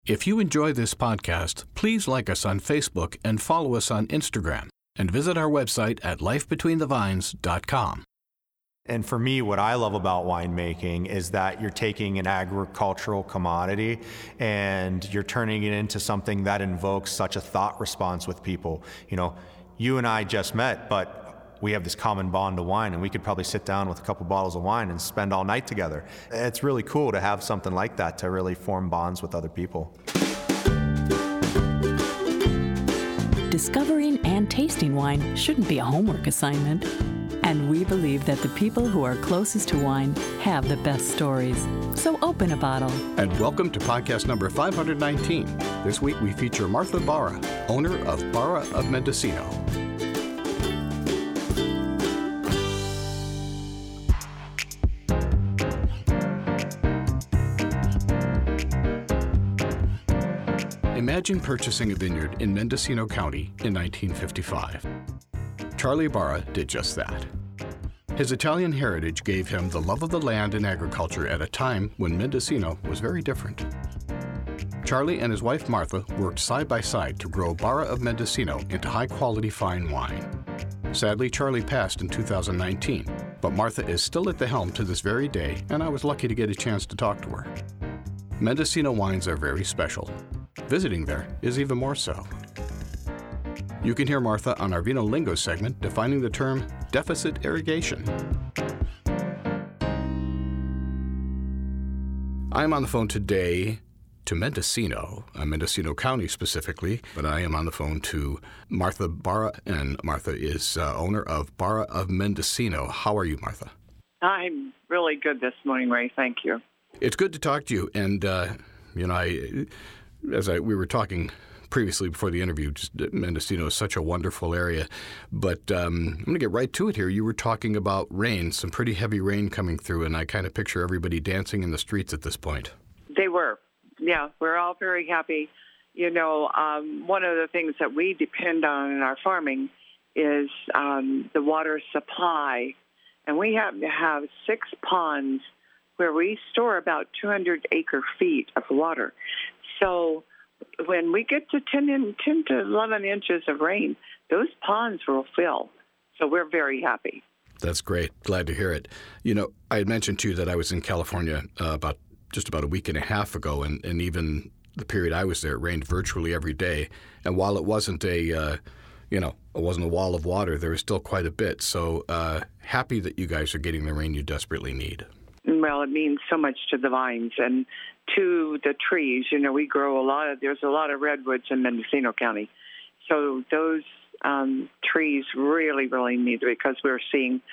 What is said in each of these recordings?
If you enjoy this podcast, please like us on Facebook and follow us on Instagram, and visit our website at lifebetweenthevines.com. And for me, what I love about winemaking is that you're taking an agricultural commodity and you're turning it into something that invokes such a thought response with people. You know, you and I just met, but we have this common bond to wine, and we could probably sit down with a couple bottles of wine and spend all night together. It's really cool to have something like that to really form bonds with other people. Discovering and tasting wine shouldn't be a homework assignment. And we believe that the people who are closest to wine have the best stories. So open a bottle. And welcome to podcast number 519. This week we feature Martha Barra, owner of Barra of Mendocino. Imagine purchasing a vineyard in Mendocino County in 1955. Charlie Barra did just that. His Italian heritage gave him the love of the land and agriculture at a time when Mendocino was very different. Charlie and his wife Martha worked side by side to grow Barra of Mendocino into high-quality fine wine. Sadly, Charlie passed in 2019, but Martha is still at the helm to this very day, and I was lucky to get a chance to talk to her. Mendocino wines are very special. Visiting there is even more so. You can hear Martha on our Vino Lingo segment defining the term deficit irrigation. I'm on the phone today to Mendocino, Mendocino County specifically, but I am on the phone to Martha Barra, and Martha is owner of Barra of Mendocino. How are you, Martha? I'm really good this morning, Ray. Thank you. It's good to talk to you, and we were talking previously before the interview, just Mendocino is such a wonderful area. But I'm going to get right to it here. You were talking about rain, some pretty heavy rain coming through, and I kind of picture everybody dancing in the streets at this point. They were. Yeah, we're all very happy. You know, one of the things that we depend on in our farming is the water supply. And we happen to have 6 ponds where we store about 200 acre feet of water. So when we get to 10 to 11 inches of rain, those ponds will fill. So we're very happy. That's great. Glad to hear it. You know, I had mentioned to you that I was in California about a week and a half ago, and even the period I was there, it rained virtually every day. And while it wasn't it wasn't a wall of water, there was still quite a bit. So happy that you guys are getting the rain you desperately need. Well, it means so much to the vines and to the trees. You know, we grow there's a lot of redwoods in Mendocino County. So those trees really, really need it because we're seeing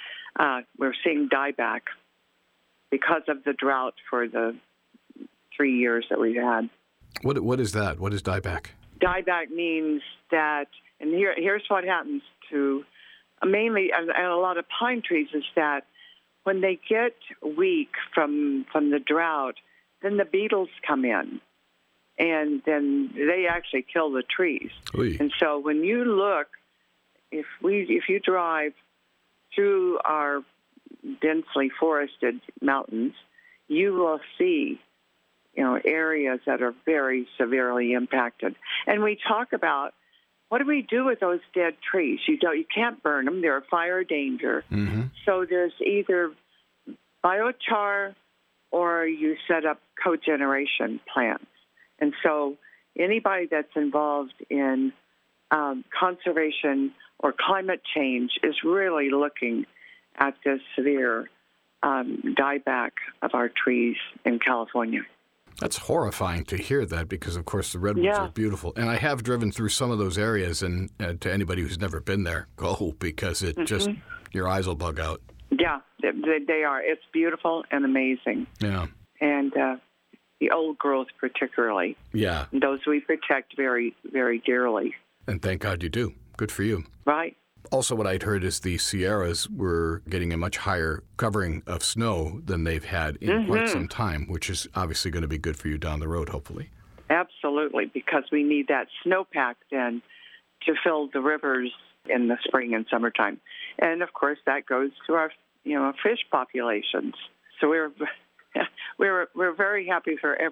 dieback because of the drought for the 3 years that we've had. What is that? What is dieback? Dieback means that, and here's what happens to mainly and a lot of pine trees is that when they get weak from the drought, then the beetles come in, and then they actually kill the trees. Oy. And so when you look, if you drive through our densely forested mountains, you will see, areas that are very severely impacted. And we talk about what do we do with those dead trees? You can't burn them; they're a fire danger. Mm-hmm. So there's either biochar or you set up cogeneration plants. And so anybody that's involved in conservation or climate change is really looking at this severe dieback of our trees in California. That's horrifying to hear that because, of course, the redwoods are beautiful. And I have driven through some of those areas, and to anybody who's never been there, go because it just, your eyes will bug out. Yeah, they are. It's beautiful and amazing. Yeah. And the old growth particularly. Yeah. Those we protect very, very dearly. And thank God you do. Good for you. Right. Also, what I'd heard is the Sierras were getting a much higher covering of snow than they've had in quite some time, which is obviously going to be good for you down the road, hopefully. Absolutely, because we need that snowpack then to fill the rivers in the spring and summertime. And, of course, that goes to our, fish populations. So we're very happy for every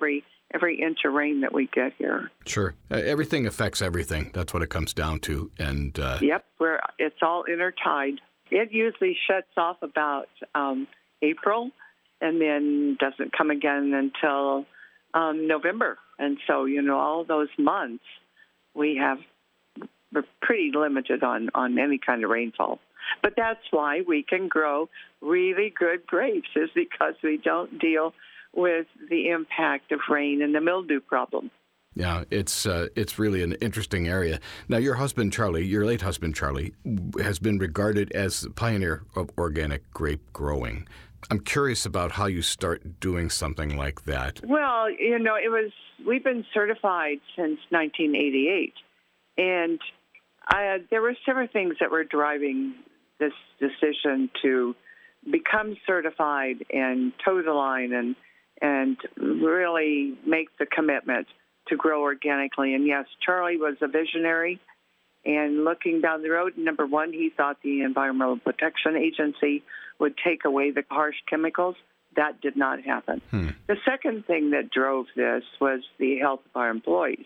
every inch of rain that we get here. Sure. Everything affects everything. That's what it comes down to. And Yep, it's all intertied. It usually shuts off about April and then doesn't come again until November. And so, all those months we're pretty limited on any kind of rainfall. But that's why we can grow really good grapes, is because we don't deal with the impact of rain and the mildew problem. Yeah, it's really an interesting area. Now, your husband, Charlie, your late husband, Charlie, has been regarded as the pioneer of organic grape growing. I'm curious about how you start doing something like that. Well, we've been certified since 1988, and there were several things that were driving this decision to become certified and toe the line and really make the commitment to grow organically. And yes, Charlie was a visionary, and looking down the road, number one, he thought the Environmental Protection Agency would take away the harsh chemicals. That did not happen. The second thing that drove this was the health of our employees.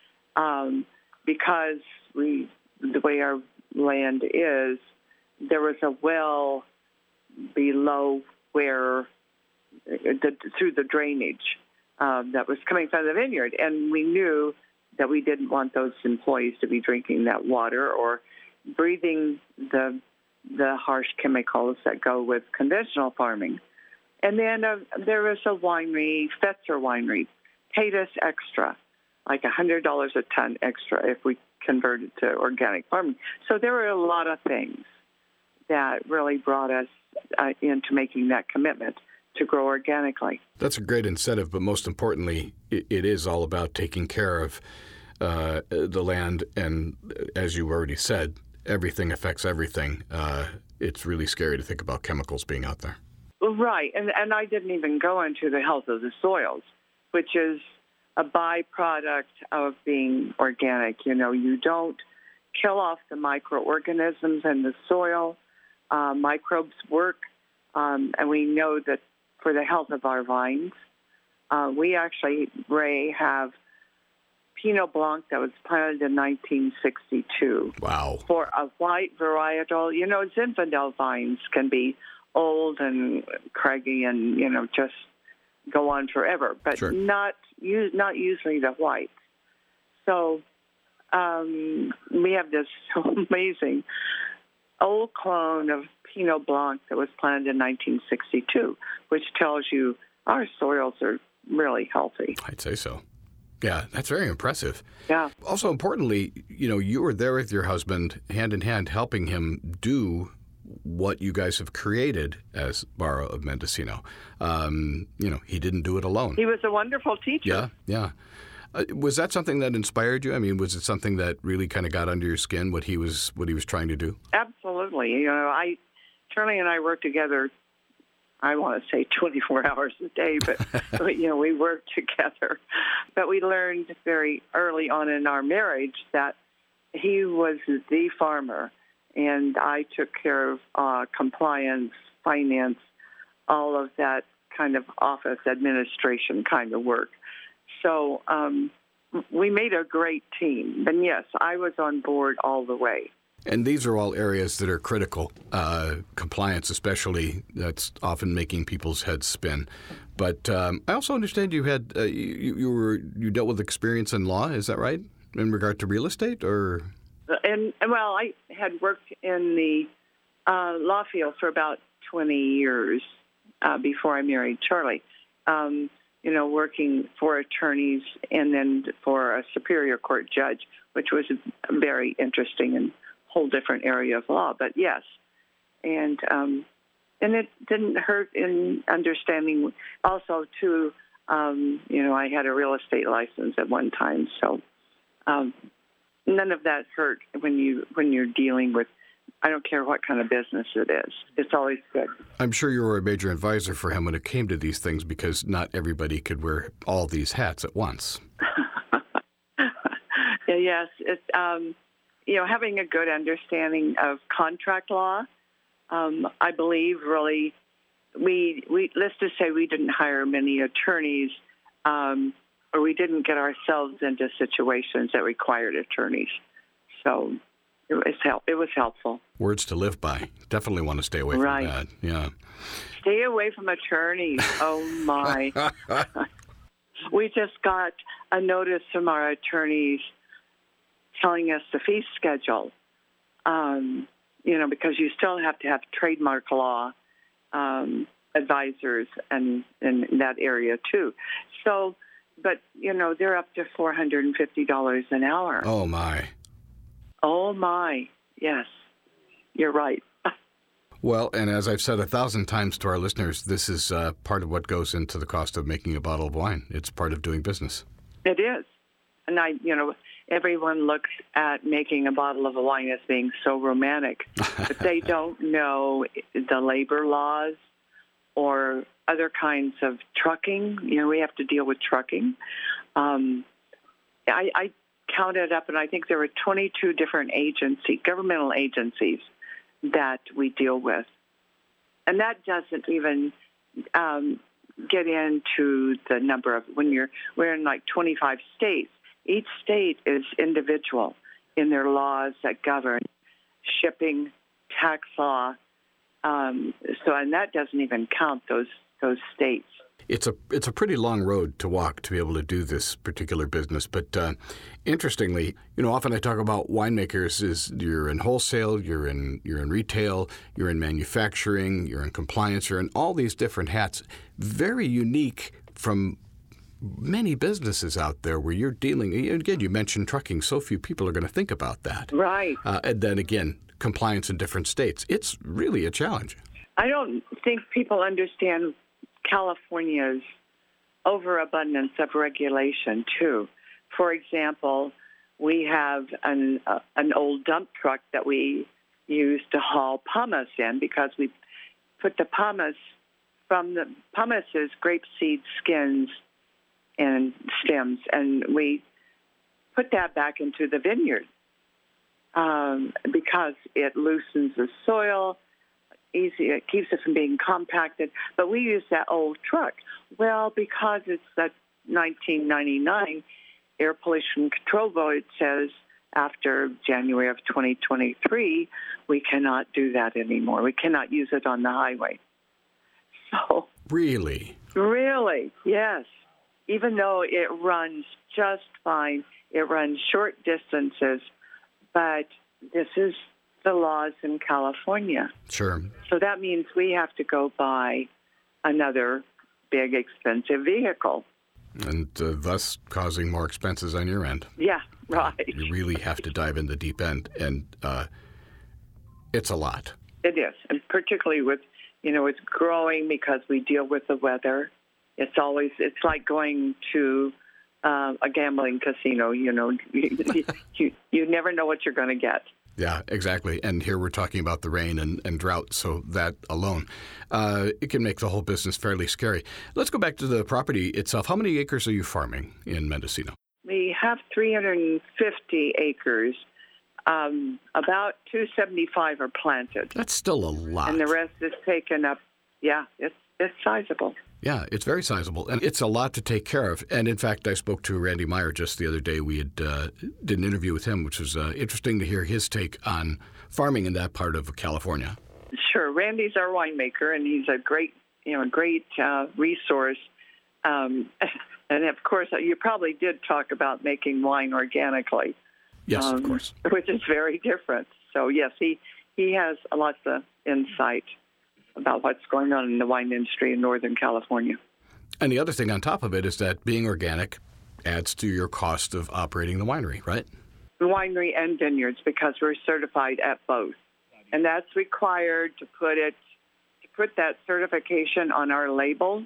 Because the way our land is, there was a well below where, through the drainage that was coming from the vineyard. And we knew that we didn't want those employees to be drinking that water or breathing the harsh chemicals that go with conventional farming. And then there was a winery, Fetzer Winery, paid us extra, like $100 a ton extra if we converted to organic farming. So there were a lot of things that really brought us into making that commitment to grow organically. That's a great incentive, but most importantly, it is all about taking care of the land. And as you already said, everything affects everything. It's really scary to think about chemicals being out there. Right, and I didn't even go into the health of the soils, which is a byproduct of being organic. You don't kill off the microorganisms in the soil. Microbes work, and we know that for the health of our vines. We actually, Ray, have Pinot Blanc that was planted in 1962. Wow. For a white varietal. Zinfandel vines can be old and craggy and, just go on forever, but sure. not usually the white. So we have this amazing old clone of Pinot Blanc that was planted in 1962, which tells you our soils are really healthy. I'd say so. Yeah, that's very impressive. Yeah. Also, importantly, you were there with your husband, hand in hand, helping him do what you guys have created as Barra of Mendocino. He didn't do it alone. He was a wonderful teacher. Yeah. Was that something that inspired you? I mean, was it something that really kind of got under your skin, what he was trying to do? Absolutely. Charlie and I worked together, I want to say 24 hours a day, but we worked together. But we learned very early on in our marriage that he was the farmer, and I took care of compliance, finance, all of that kind of office administration kind of work. So we made a great team. And yes, I was on board all the way. And these are all areas that are critical. Compliance especially, that's often making people's heads spin. But I also understand you had you dealt with experience in law, is that right? In regard to real estate, or? And I had worked in the law field for about 20 years before I married Charlie. Working for attorneys and then for a superior court judge, which was very interesting and whole different area of law. But yes, and it didn't hurt in understanding. Also, too, I had a real estate license at one time, so none of that hurt when you're dealing with. I don't care what kind of business it is. It's always good. I'm sure you were a major advisor for him when it came to these things because not everybody could wear all these hats at once. Yes. It's, having a good understanding of contract law, I believe really, we let's just say we didn't hire many attorneys or we didn't get ourselves into situations that required attorneys. So it was helpful. Words to live by. Definitely want to stay away from that. Yeah. Stay away from attorneys. Oh, my. We just got a notice from our attorneys telling us the fee schedule, because you still have to have trademark law advisors and in that area, too. So, but, they're up to $450 an hour. Oh, my. Oh, my. Yes, you're right. Well, and as I've said 1,000 times to our listeners, this is part of what goes into the cost of making a bottle of wine. It's part of doing business. It is. And everyone looks at making a bottle of wine as being so romantic, but they don't know the labor laws or other kinds of trucking. We have to deal with trucking. I counted up, and I think there were 22 different governmental agencies that we deal with. And that doesn't even get into the number of we're in like 25 states. Each state is individual in their laws that govern shipping, tax law. And that doesn't even count those states. It's a pretty long road to walk to be able to do this particular business. But interestingly, often I talk about winemakers is you're in wholesale, you're in retail, you're in manufacturing, you're in compliance, you're in all these different hats. Very unique from many businesses out there where you're dealing. Again, you mentioned trucking. So few people are going to think about that. Right. And then again, compliance in different states. It's really a challenge. I don't think people understand California's overabundance of regulation, too. For example, we have an old dump truck that we use to haul pumice in because we put the pumice from the pumice is grapeseed skins and stems, and we put that back into the vineyard because it loosens the soil. It keeps it from being compacted, but we use that old truck. Well, because it's that 1999 Air Pollution Control Board says after January of 2023, we cannot do that anymore. We cannot use it on the highway. So Really, yes. Even though it runs just fine, it runs short distances, but this is the laws in California. Sure. So that means we have to go buy another big, expensive vehicle. And thus causing more expenses on your end. Yeah, right. You really have to dive in the deep end, and it's a lot. It is, and particularly with, it's growing because we deal with the weather. It's like going to a gambling casino, you never know what you're going to get. Yeah, exactly. And here we're talking about the rain and drought, so that alone, it can make the whole business fairly scary. Let's go back to the property itself. How many acres are you farming in Mendocino? We have 350 acres. About 275 are planted. That's still a lot. And the rest is taken up. Yeah, it's sizable. Yeah, it's very sizable, and it's a lot to take care of. And in fact, I spoke to Randy Meyer just the other day. We had did an interview with him, which was interesting to hear his take on farming in that part of California. Sure, Randy's our winemaker, and he's a great resource. And of course, you probably did talk about making wine organically. Yes, of course. Which is very different. So yes, he has lots of insight about what's going on in the wine industry in Northern California. And the other thing on top of it is that being organic adds to your cost of operating the winery, right? The winery and vineyards, because we're certified at both. And that's required to put that certification on our label.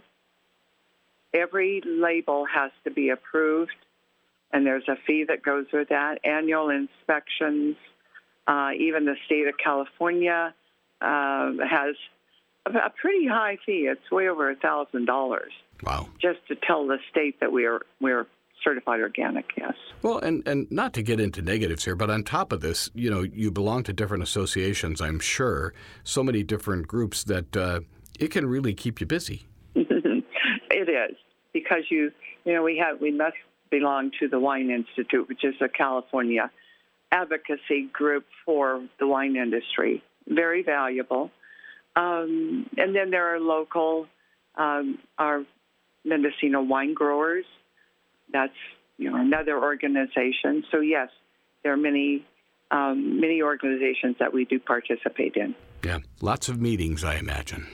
Every label has to be approved, and there's a fee that goes with that. Annual inspections, even the state of California has a pretty high fee. It's way over $1,000. Wow! Just to tell the state that we're certified organic. Yes. Well, and not to get into negatives here, but on top of this, you belong to different associations. I'm sure so many different groups that it can really keep you busy. It is, because you we must belong to the Wine Institute, which is a California advocacy group for the wine industry. Very valuable. And then there are local, our Mendocino wine growers. That's another organization. So yes, there are many organizations that we do participate in. Yeah, lots of meetings, I imagine.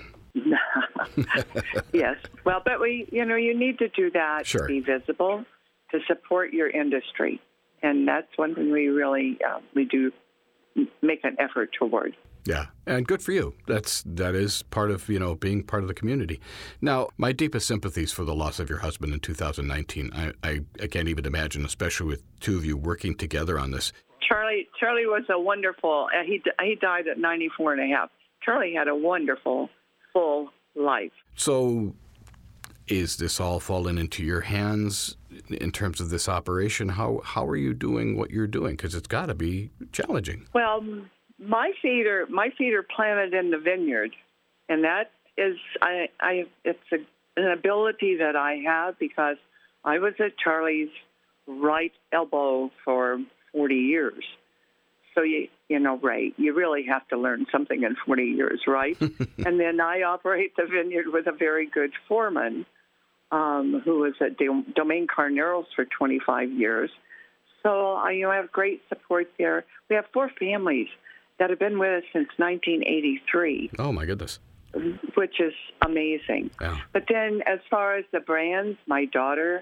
Yes. Well, but you need to do that Sure. to be visible, to support your industry. And that's one thing we really, we do make an effort toward. Yeah, and good for you. That is part of, being part of the community. Now, my deepest sympathies for the loss of your husband in 2019. I can't even imagine, especially with two of you working together on this. Charlie was a wonderful, he died at 94 and a half. Charlie had a wonderful, full life. So is this all fallen into your hands in terms of this operation? How are you doing what you're doing? Because it's got to be challenging. Well, my feet are planted in the vineyard, and that is it's an ability that I have because I was at Charlie's right elbow for 40 years. So Ray, you really have to learn something in 40 years, right? And then I operate the vineyard with a very good foreman who was at Domaine Carneros for 25 years. So I have great support there. We have 4 families that have been with us since 1983. Oh, my goodness. Which is amazing. Yeah. But then as far as the brands, my daughter,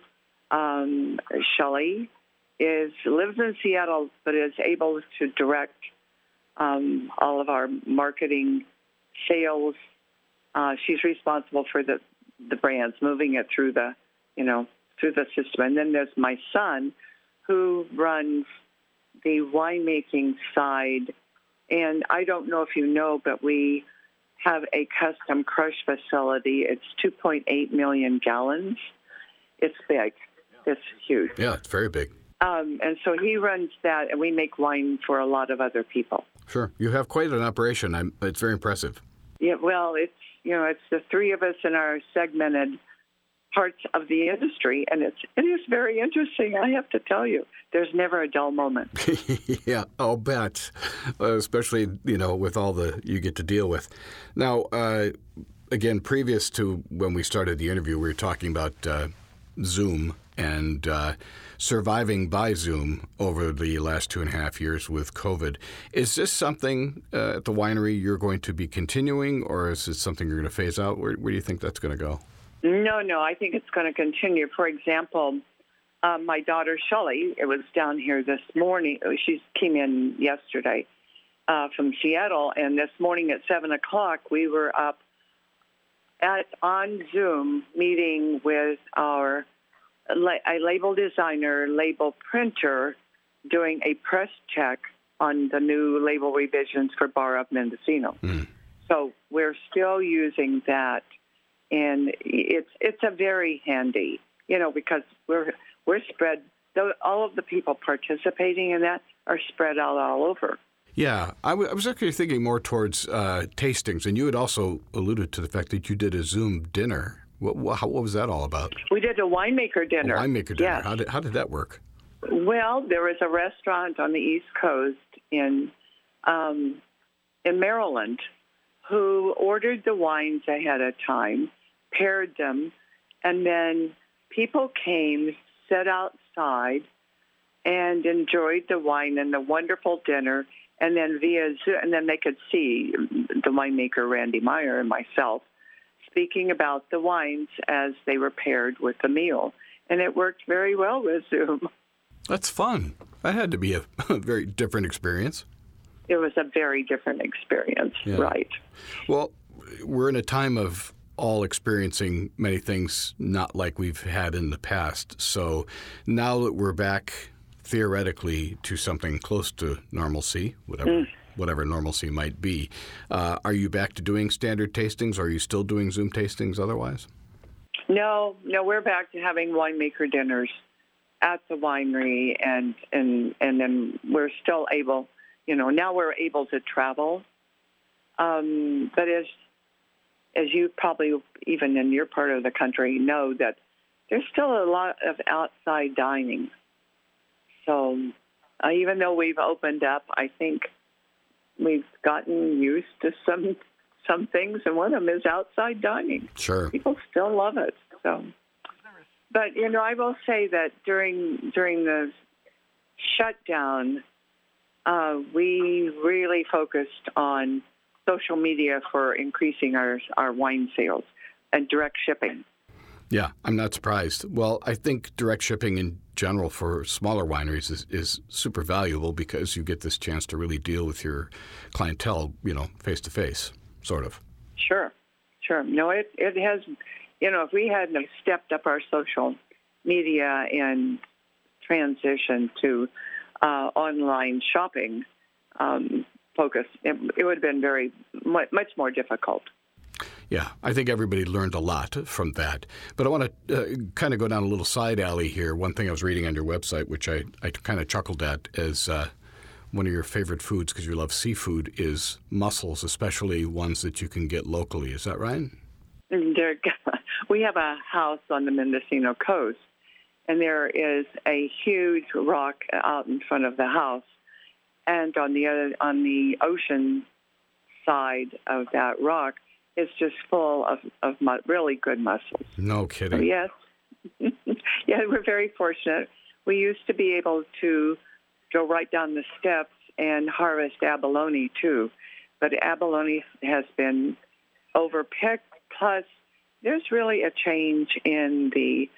Shelley, lives in Seattle, but is able to direct all of our marketing, sales. She's responsible for the brands, moving it through the system. And then there's my son, who runs the winemaking side. And I don't know if you know, but we have a custom crush facility. It's 2.8 million gallons. It's big. It's huge. Yeah, it's very big. And so he runs that, and we make wine for a lot of other people. Sure. You have quite an operation. It's very impressive. Yeah, well, it's the 3 of us in our segmented parts of the industry, and it is very interesting, I have to tell you. There's never a dull moment. Yeah, I'll bet, especially, with all you get to deal with. Now, again, previous to when we started the interview, we were talking about Zoom and surviving by Zoom over the last 2.5 years with COVID. Is this something at the winery you're going to be continuing, or is it something you're going to phase out? Where do you think that's going to go? No, I think it's going to continue. For example, my daughter Shelley, it was down here this morning. She came in yesterday from Seattle, and this morning at 7 o'clock, we were up on Zoom meeting with a label designer, label printer, doing a press check on the new label revisions for Bar of Mendocino. Mm. So we're still using that, and it's a very handy, because we're spread. All of the people participating in that are spread out all over. Yeah, I was actually thinking more towards tastings, and you had also alluded to the fact that you did a Zoom dinner. What was that all about? We did a winemaker dinner. A winemaker dinner. Yes. How did that work? Well, there was a restaurant on the East Coast in Maryland who ordered the wines ahead of time, paired them, and then people came, sat outside, and enjoyed the wine and the wonderful dinner. And then and then they could see the winemaker Randy Meyer and myself speaking about the wines as they were paired with the meal. And it worked very well with Zoom. That's fun. That had to be a very different experience. It was a very different experience, yeah. Right. Well, we're in a time of all experiencing many things not like we've had in the past. So now that we're back theoretically to something close to normalcy, whatever normalcy might be, are you back to doing standard tastings, or are you still doing Zoom tastings otherwise? No, we're back to having winemaker dinners at the winery, and then we're still able, now we're able to travel. But as you probably, even in your part of the country, know that there's still a lot of outside dining. So even though we've opened up, I think we've gotten used to some things, and one of them is outside dining. Sure. People still love it. So, but I will say that during the shutdown, we really focused on social media for increasing our wine sales and direct shipping. Yeah, I'm not surprised. Well, I think direct shipping in general for smaller wineries is super valuable because you get this chance to really deal with your clientele, face to face, sort of. Sure. No, it has, if we hadn't stepped up our social media and transition to online shopping focus, it would have been much more difficult. Yeah, I think everybody learned a lot from that. But I want to kind of go down a little side alley here. One thing I was reading on your website, which I kind of chuckled at, is one of your favorite foods, because you love seafood, is mussels, especially ones that you can get locally. Is that right? We have a house on the Mendocino coast, and there is a huge rock out in front of the house. And on the ocean side of that rock, it's just full of really good mussels. No kidding. So yes. Yeah, we're very fortunate. We used to be able to go right down the steps and harvest abalone, too. But abalone has been overpicked. Plus, there's really a change in the,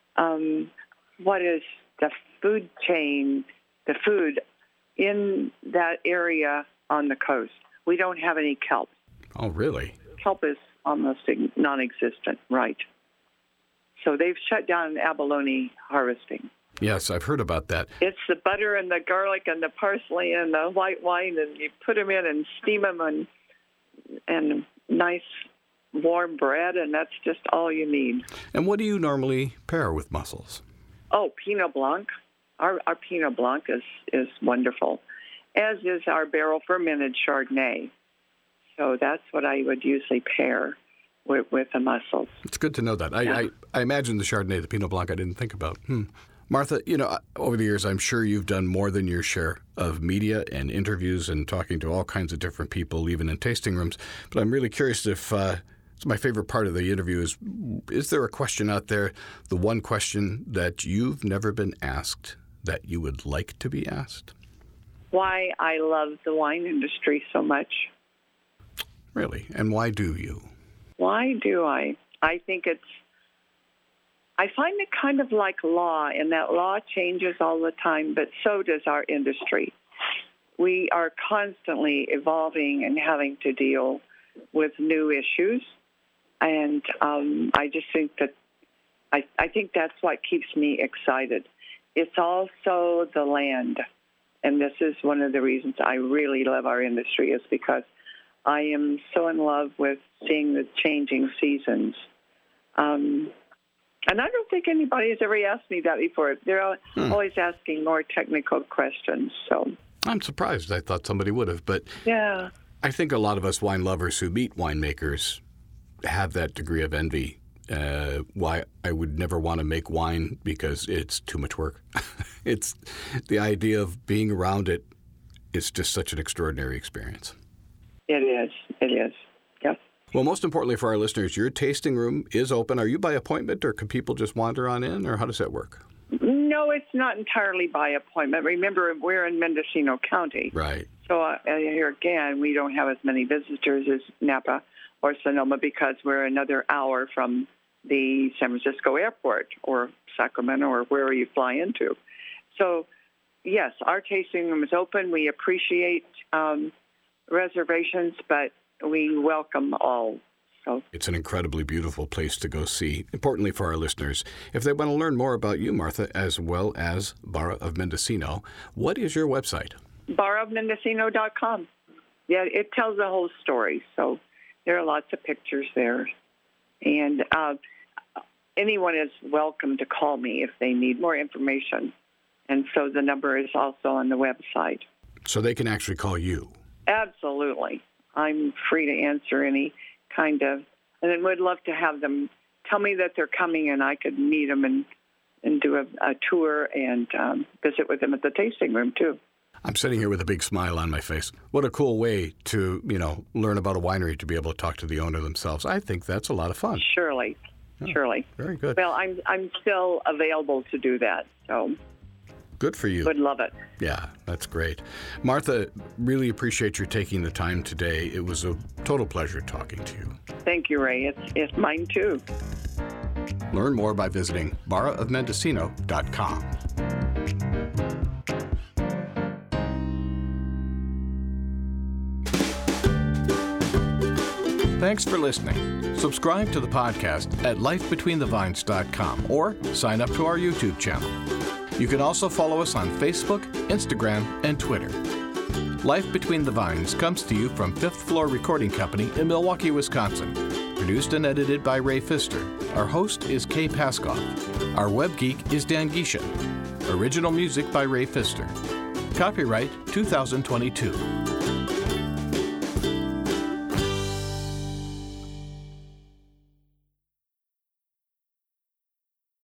what is the food chain, the food in that area on the coast. We don't have any kelp. Oh, really? Kelp is almost non-existent, right? So they've shut down abalone harvesting. Yes, I've heard about that. It's the butter and the garlic and the parsley and the white wine, and you put them in and steam them and nice warm bread, and that's just all you need. And what do you normally pair with mussels? Oh, Pinot Blanc. Our Pinot Blanc is wonderful, as is our barrel fermented Chardonnay. So that's what I would usually pair with the mussels. It's good to know that. I imagine the Chardonnay, the Pinot Blanc, I didn't think about. Martha, over the years, I'm sure you've done more than your share of media and interviews and talking to all kinds of different people, even in tasting rooms. But I'm really curious if, it's my favorite part of the interview is there a question out there, the one question that you've never been asked that you would like to be asked? Why I love the wine industry so much. Really? And why do you? Why do I? I think I find it kind of like law, in that law changes all the time, but so does our industry. We are constantly evolving and having to deal with new issues, and I just think that I think that's what keeps me excited. It's also the land, and this is one of the reasons I really love our industry, is because I am so in love with seeing the changing seasons. And I don't think anybody has ever asked me that before. They're always asking more technical questions. So I'm surprised. I thought somebody would have. But yeah, I think a lot of us wine lovers who meet winemakers have that degree of envy. Why I would never want to make wine, because it's too much work. It's the idea of being around it is just such an extraordinary experience. It is. Yep. Well, most importantly for our listeners, your tasting room is open. Are you by appointment, or can people just wander on in, or how does that work? No, it's not entirely by appointment. Remember, we're in Mendocino County. Right. So here again, we don't have as many visitors as Napa or Sonoma, because we're another hour from the San Francisco airport or Sacramento or wherever you fly into. So, yes, our tasting room is open. We appreciate reservations, but we welcome all. So it's an incredibly beautiful place to go see. Importantly for our listeners, if they want to learn more about you, Martha, as well as Barra of Mendocino, what is your website? barraofmendocino.com. Yeah, it tells the whole story. So there are lots of pictures there. And anyone is welcome to call me if they need more information. And so the number is also on the website. So they can actually call you? Absolutely. I'm free to answer any kind of, and I would love to have them tell me that they're coming, and I could meet them and do a tour and visit with them at the tasting room, too. I'm sitting here with a big smile on my face. What a cool way to, learn about a winery, to be able to talk to the owner themselves. I think that's a lot of fun. Surely. Very good. Well, I'm still available to do that, so good for you. Would love it. Yeah, that's great. Martha, really appreciate your taking the time today. It was a total pleasure talking to you. Thank you, Ray. It's mine, too. Learn more by visiting barraofmendocino.com. Thanks for listening. Subscribe to the podcast at lifebetweenthevines.com or sign up to our YouTube channel. You can also follow us on Facebook, Instagram, and Twitter. Life Between the Vines comes to you from Fifth Floor Recording Company in Milwaukee, Wisconsin. Produced and edited by Ray Pfister. Our host is Kay Paskoff. Our web geek is Dan Gisha. Original music by Ray Pfister. Copyright 2022.